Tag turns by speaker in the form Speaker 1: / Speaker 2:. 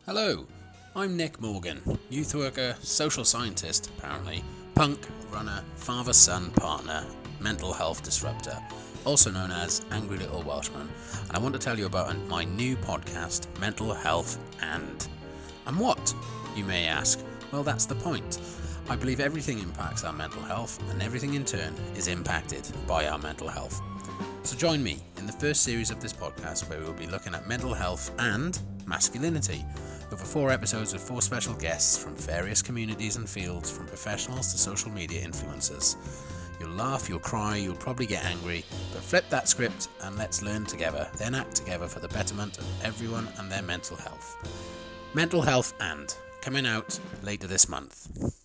Speaker 1: Hello, I'm Nick Morgan, youth worker, social scientist apparently, punk, runner, father-son partner, mental health disruptor, also known as Angry Little Welshman, and I want to tell you about my new podcast, Mental Health And what, you may ask? Well, that's the point. I believe everything impacts our mental health, and everything in turn is impacted by our mental health. So join me in the first series of this podcast where we will be looking at mental health and masculinity. Over 4 episodes with 4 special guests from various communities and fields, from professionals to social media influencers. You'll laugh, you'll cry, you'll probably get angry, but flip that script and let's learn together, then act together for the betterment of everyone and their mental health. Mental Health And, coming out later this month.